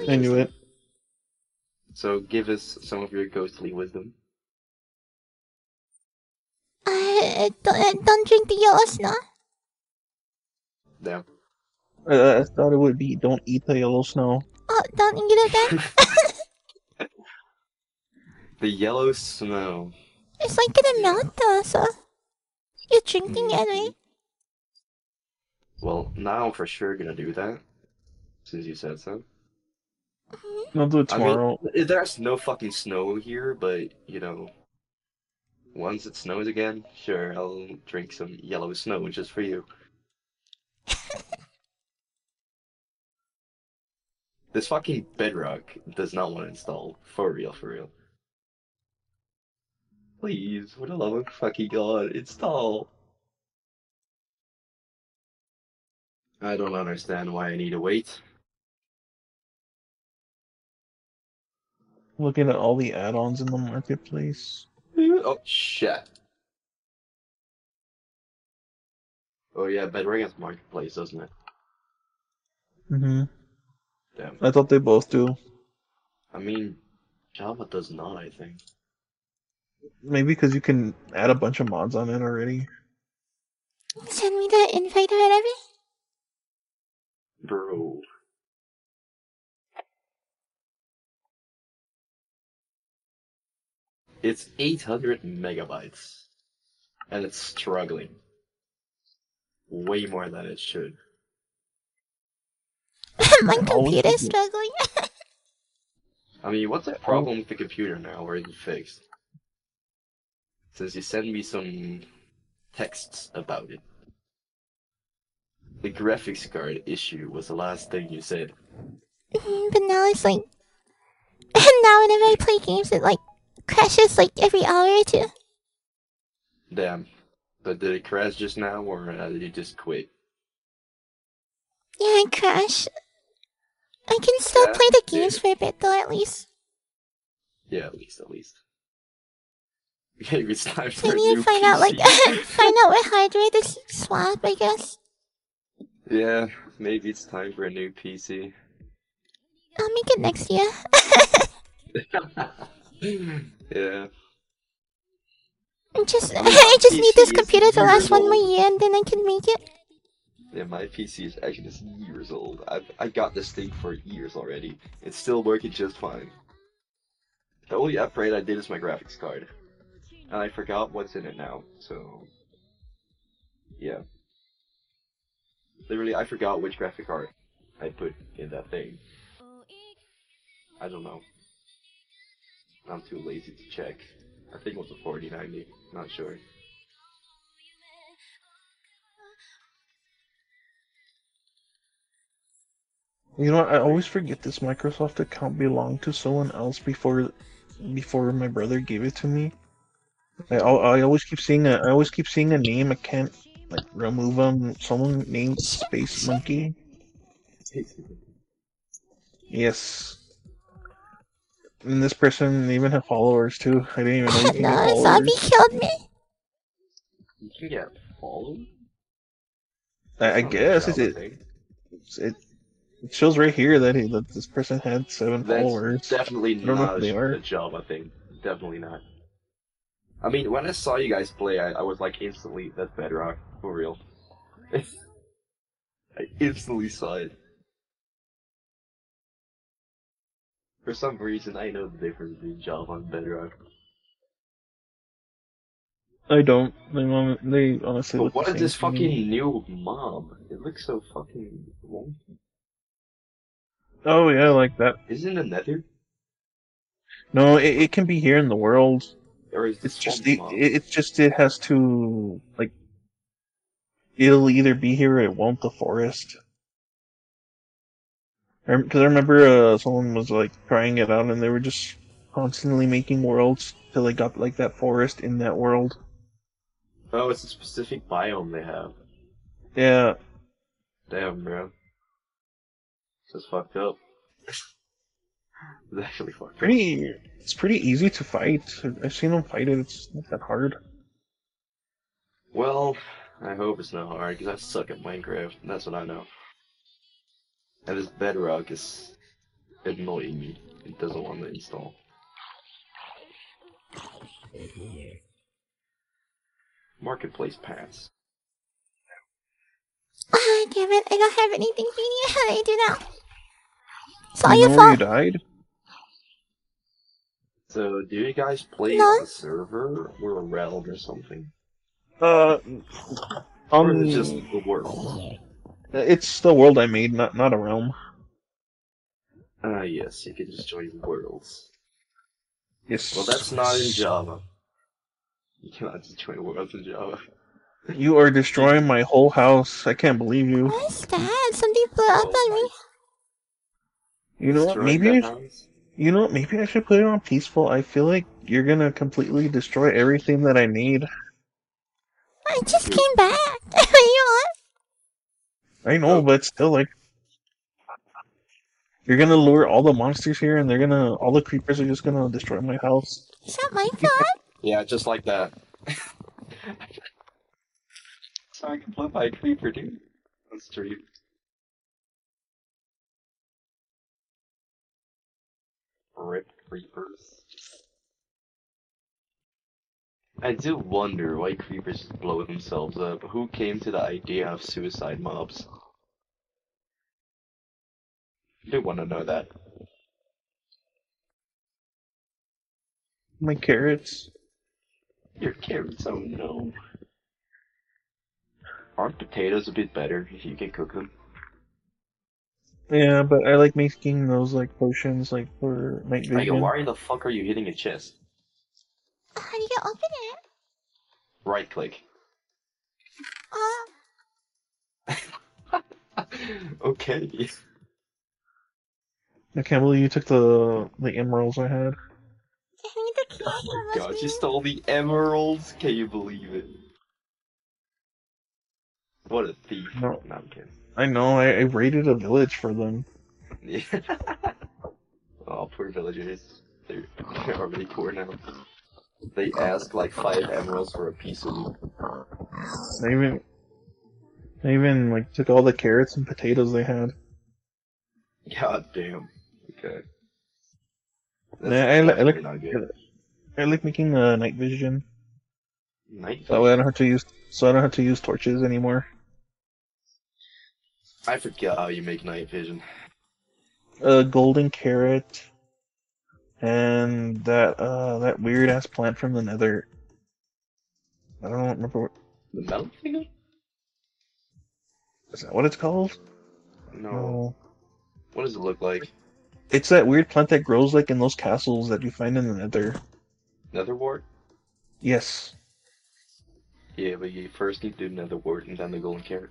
I knew it. So give us some of your ghostly wisdom. Don't drink the yellow snow. Damn. I thought it would be don't eat the yellow snow. Oh, don't eat it then. The yellow snow. It's like gonna Yeah. melt though, so you're drinking it, Hmm. right? Well, now I'm for sure gonna do that, since you said so. I'll do it I mean, tomorrow. there's no fucking snow here, but, you know, once it snows again, sure, I'll drink some yellow snow just for you. This fucking bedrock does not want to install. For real, for real. Please, for the love of fucking God, install. I don't understand why I need to wait. Looking at all the add-ons in the marketplace. Oh, shit. Oh yeah, Bedrock has Marketplace, doesn't it? Hmm. Damn. I thought they both do. I mean, Java does not, I think. Maybe because you can add a bunch of mods on it already. Send me the invite already. Bro. It's 800 megabytes. And it's struggling. Way more than it should. My I always computer's forget. struggling. I mean, what's the Oh, problem with the computer now, or is it fixed? Since you sent me some texts about it. The graphics card issue was the last thing you said. But now it's like, now whenever I play games, it like crashes like every hour or two. Damn. But did it crash just now, or did you just quit? Yeah, I crash. I can still Yeah? play the Yeah, games for a bit though, at least. yeah, at least, at least. Maybe it's time So I for a need to new find out like PC. find out what hardware to swap, I guess. Yeah, maybe it's time for a new PC. I'll make it next year. Yeah. I mean, my I just need this PC is computer to last years one more old. year and then I can make it. Yeah, my PC is actually just years old. I got this thing for years already. It's still working just fine. The only upgrade I did is my graphics card. And I forgot what's in it now, so yeah. Literally, I forgot which graphic card I put in that thing. I don't know. I'm too lazy to check. I think it was a 4090. Not sure. you know what? I But always forget this Microsoft account belonged to someone else before my brother gave it to me. I always keep seeing a name. I can't like remove them. Someone named Space Monkey. Yes, and this person even had followers too. I didn't even know you can get No, zombie followers. killed me. you can get followed? I That's not a guess Java thing. it it shows right here that this person had 7 That's followers. definitely I don't know not who they a are. Java thing. Definitely not. I mean, when I saw you guys play, I was like instantly, that's Bedrock, for real. I instantly saw it. For some reason, I know the difference between Java and Bedrock. I don't. They honestly But look the what is same this to me. fucking new mob? It looks so fucking wonky. Oh yeah, like that. Isn't it Nether? No, it can be here in the world. Or is the It's just swamp mob? it's just it has to like it'll either be here or it won't. The forest. Because I remember someone was like trying it out and they were just constantly making worlds till they got like that forest in that world. Oh, it's a specific biome they have. Yeah, Damn, bro. That's fucked up. It's actually fucked up. pretty. It's pretty easy to fight. I've seen them fight it. It's not that hard. Well, I hope it's not hard, because I suck at Minecraft. That's what I know. And this bedrock is annoying me. It doesn't want to install. Marketplace pass. Ah, damn it! I don't have anything for you. How do I do now? It's all You your know where you fault. died? So, do you guys play No. on a server or a realm or something? Uh, Or is it just on the world? it's the world I made, not a realm. Ah, yes, you can just join worlds. Yes. Well, that's not in Java. You cannot just join worlds in Java. You are destroying my whole house. I can't believe you. What's that? Something blew up Oh on me. You know what? Destroying the house? You know what? Maybe I should put it on peaceful. I feel like you're gonna completely destroy everything that I need. I just came back. What do you want? I know, Oh. but still, like, you're gonna lure all the monsters here, and all the creepers are just gonna destroy my house. It's not my fault. Yeah, just like that. So I can flip by a creeper, dude. That's true. Rip creepers. I do wonder why creepers just blow themselves up. Who came to the idea of suicide mobs? I do want to know that. My carrots. Your carrots, oh no. Aren't potatoes a bit better if you can cook them? Yeah, but I like making those like potions like for night Like, vision. why the fuck are you hitting a chest? How do you open it? Right click. Okay. I can't believe you took the emeralds I had. I need the key. Oh my god, you stole the emeralds? Can you believe it? What a thief. No, No, I'm kidding. I know. I raided a village for them. Yeah. Oh, poor villagers. They're already poor now. They ask like 5 emeralds for a piece of meat. They even like took all the carrots and potatoes they had. God damn. Okay. That's Yeah, I definitely like not good. I like making night vision. Night That way I vision. don't have to use torches anymore. I forgot how you make night vision. A golden carrot and that weird ass plant from the Nether. I don't remember The metal thing? is that what it's called? No. No. What does it look like? It's that weird plant that grows like in those castles that you find in the Nether. Nether wart? Yes. Yeah, but you first need to do nether wart and then the golden carrot.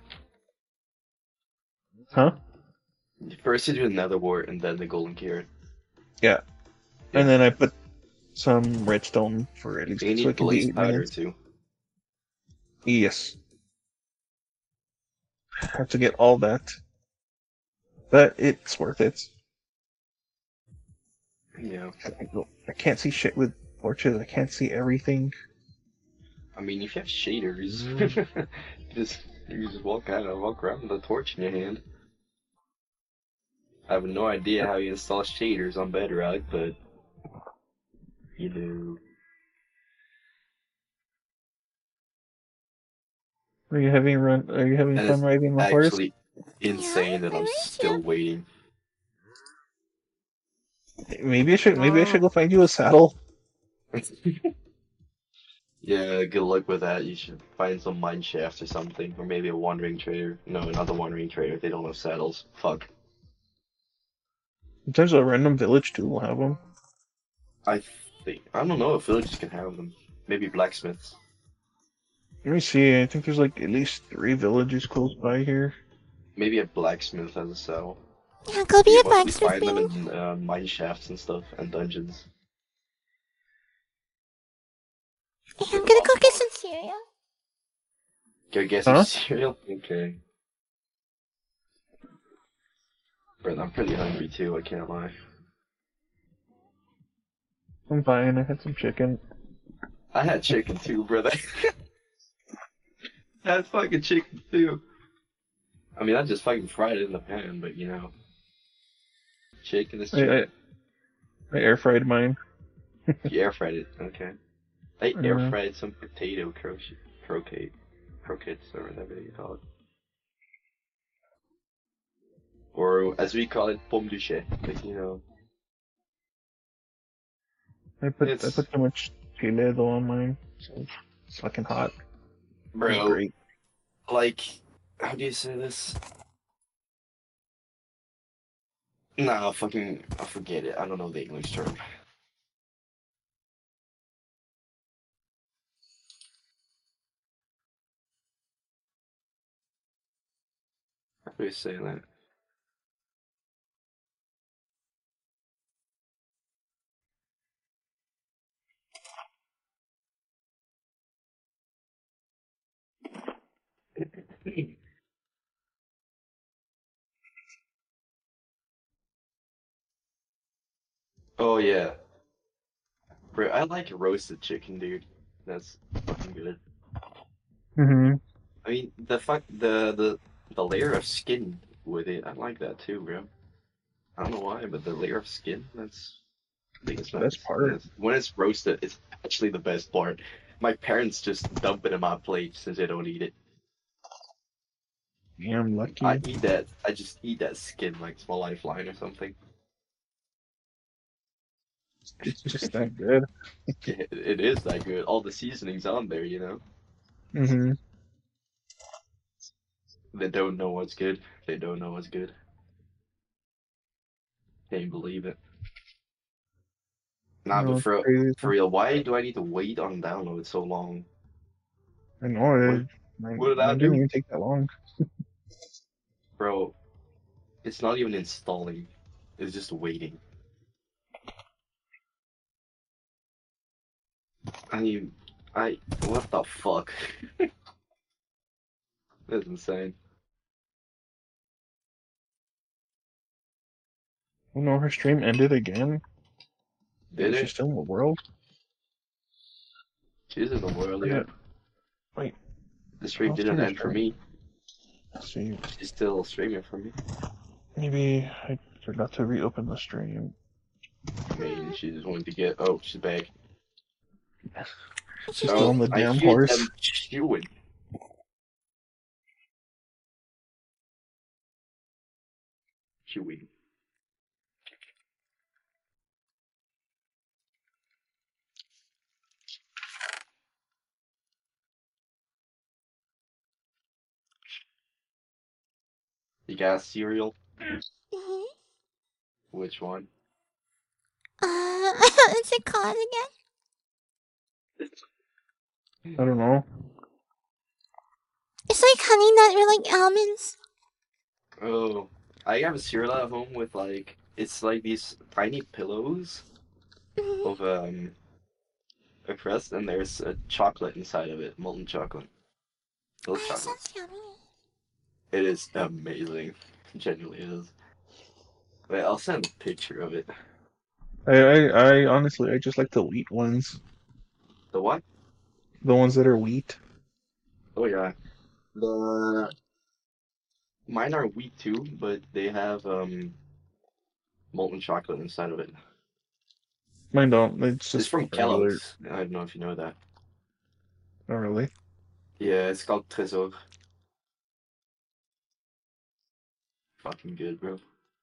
Huh? First you do the nether wart and then the golden carrot. Yeah. Yeah. And then I put some redstone for it, You so need it can be blaze 8 powder minutes. too. Yes. I have to get all that. But it's worth it. Yeah. I can't see shit with torches. I can't see everything. I mean, if you have shaders, you just walk around with a torch in your hand. I have no idea how you install shaders on Bedrock, but you do. Are you having And fun it's riding the horse? actually insane that I'm still waiting. Maybe I should go find you a saddle. Yeah, good luck with that. You should find some mine shafts or something, or maybe a wandering trader. No, not the wandering trader. They don't have saddles. Fuck. Sometimes a random village too will have them. I don't know if villages can have them. Maybe blacksmiths. Let me see. I think there's like at least 3 villages close by here. Maybe a blacksmith has a saddle. Yeah, go be You a mostly blacksmith, find them baby. in mine shafts and stuff, and dungeons. Yeah, I'm gonna go get some cereal. Go get Huh? some cereal? Okay. But I'm pretty hungry too, I can't lie. I'm fine. I had some chicken. I had chicken too, brother. I had fucking chicken too. I mean, I just fucking fried it in the pan, but you know. Chicken is I, chicken. I air fried mine. You air fried it, okay. I air Uh, fried some potato croquettes or whatever you call it. Or as we call it, pomme de chè. Like, you know, I it's put too much chile though on mine, so it's fucking hot. It's bro. great. Like, how do you say this? Nah, fucking, I forget it. I don't know the English term. How do you say that? Oh yeah, bro. I like roasted chicken, dude. That's fucking good. Mhm. I mean, the layer of skin with it, I like that too, bro. I don't know why, but the layer of skin, I think it's Best nice. part. When it's roasted, it's actually the best part. My parents just dump it in my plate since they don't eat it. Damn lucky. I just eat that skin like it's my lifeline or something. It's just that good. It is that good. All the seasonings on there, you know. Mhm. They don't know what's good. They don't know what's good. Can't believe it. Nah, No, but it's crazy. for real, why do I need to wait on download so long? I know What it. what did I Mine didn't do? even take that long. Bro, it's not even installing. It's just waiting. I mean, what the fuck? That's insane. Oh no, her stream ended again. Did Is she it? still in the world? She's in the world, yeah. Forget. Wait, The stream I'll see didn't her end for stream. me. Let's see. She's still streaming for me. Maybe I forgot to reopen the stream. Maybe she just wanted to get. Oh, she's back. She's Still Oh, on the I damn hear horse. them chewing. Chewing. You got cereal? Mhm. Which one? What's it called again? I don't know. It's like honey nut or like almonds. Oh, I have a cereal at home with like it's like these tiny pillows Mhm. of a crust, and there's a chocolate inside of it, molten chocolate, milk Oh, that chocolate. sounds yummy. It is amazing. Genuinely it is. Wait, I'll send a picture of it. I honestly, I just like the wheat ones. The what? The ones that are wheat. Oh yeah. The mine are wheat too, but they have molten chocolate inside of it. Mine don't. It's It's just from regular. Kellogg's. I don't know if you know that. Not really. Yeah, it's called Trésor. Fucking good, bro.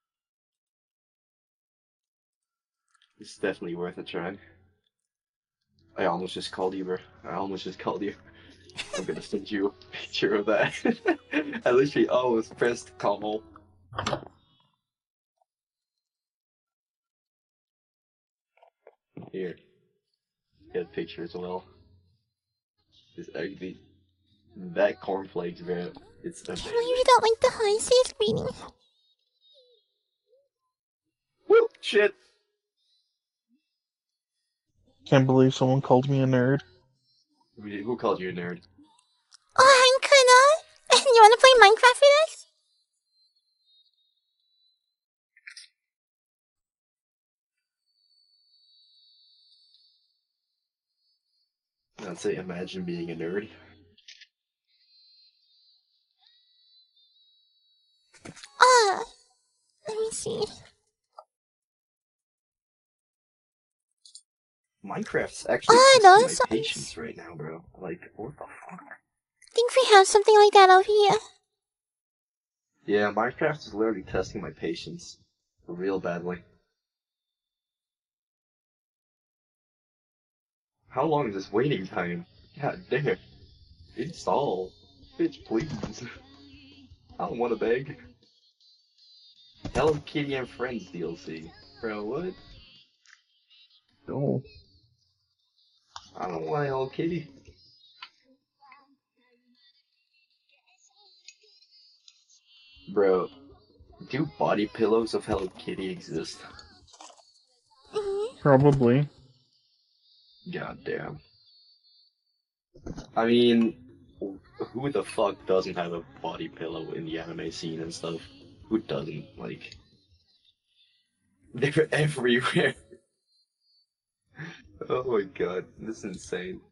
It's definitely worth a try. I almost just called you, bro. I almost just called you. I'm gonna send you a picture of that. I literally almost pressed call. Here, get a picture as well. It's ugly. That cornflakes, bro. It's Can't believe amazing. you don't like the high seas reading. Woo! Shit! Can't believe someone called me a nerd. Who called you a nerd? Oh, I'm gonna. You wanna play Minecraft with us? I'd say imagine being a nerd. Ah, let me see. Minecraft's actually Oh, testing no, my so- patience right now, bro. Like, what the fuck? I think we have something like that over here. Yeah, Minecraft is literally testing my patience real badly. How long is this waiting time? God damn. Install. Bitch, please. I don't want to beg. Hello Kitty and Friends DLC. Bro, what? No. I don't want Hello Kitty. Bro, do body pillows of Hello Kitty exist? Probably. God damn. I mean, who the fuck doesn't have a body pillow in the anime scene and stuff? Who doesn't? Like, they're everywhere. Oh my god, this is insane.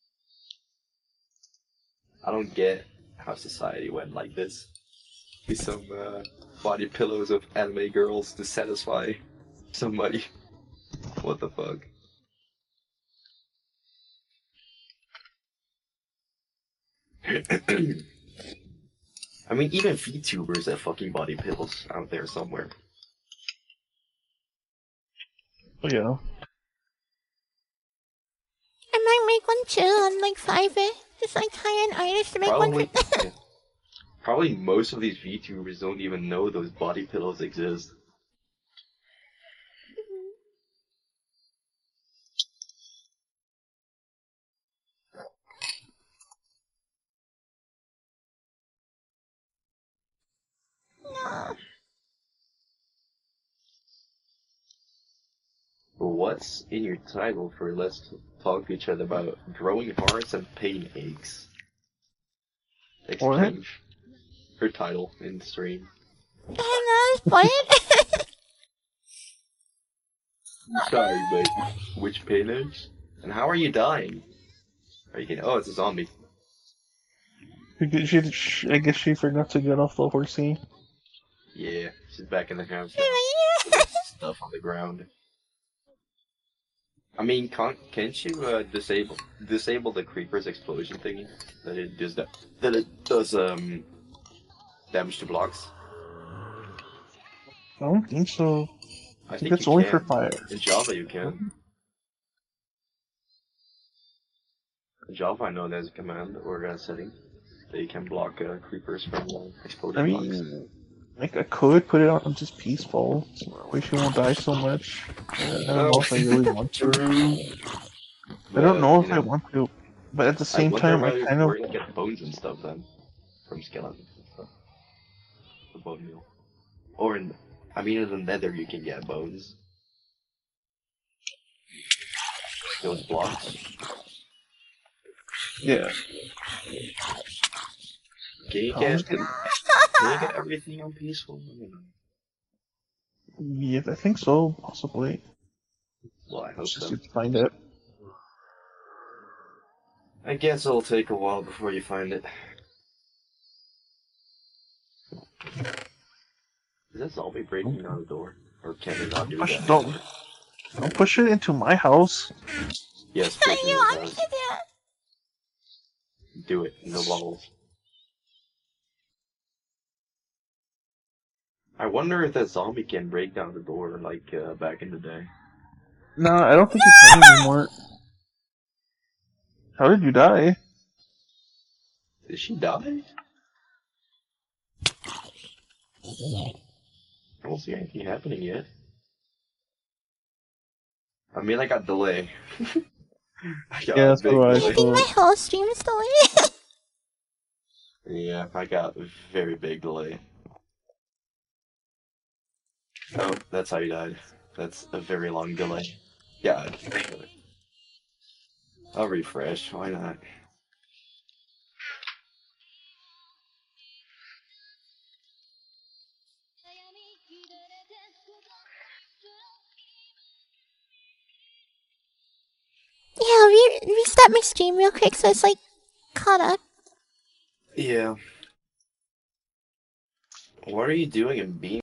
I don't get how society went like this. With some body pillows of anime girls to satisfy somebody. What the fuck? I mean, even VTubers have fucking body pillows out there somewhere. Oh yeah. I might make one too on like Fiverr. Just like hire an artist to make one Probably, for yeah. Probably most of these VTubers don't even know those body pillows exist. No. But what's in your title for Let's Talk to Each Other about growing hearts and pain aches? Exchange. Her title in the stream. I know, it's Sorry, but which pain aches? And how are you dying? Are you getting? Oh, it's a zombie. I guess she forgot to get off the horsey. Yeah, she's back in the house. Stuff on the ground. I mean, can't you disable the creeper's explosion thingy? That it does damage to blocks. I don't think so. I I think think it's you only can. for fire. In Java you can. In Java I know there's a command or a setting that you can block creepers from exploding I blocks. mean, like I could put it on just peaceful. So that way she won't die so much. I don't know if I really want to. I don't know if I want to, but at the same time, I kind of. Where you get bones and stuff then from skeletons and stuff. The bone meal. Or in the nether you can get bones. Those blocks. Yeah. Can you Can get everything on peaceful? I don't know. Yeah, I think so, possibly. Well, I hope Just so. need to find it. I guess it'll take a while before you find it. Is that zombie breaking down the door? Or can it not do that? Don't push it into my house. Yes, push it in you the want me house. to do it? Do it. No balls. I wonder if that zombie can break down the door like back in the day. No, I don't think you can anymore. How did you die? Did she die? I don't see anything happening yet. I mean, I got delay. I got Yeah, a big so I I delay. think my whole stream is delayed. Yeah, I got a very big delay. Oh, that's how you died. That's a very long delay. Yeah, I'll refresh. Why not? Yeah, restart my stream real quick so it's like caught up. Yeah. What are you doing in Beam?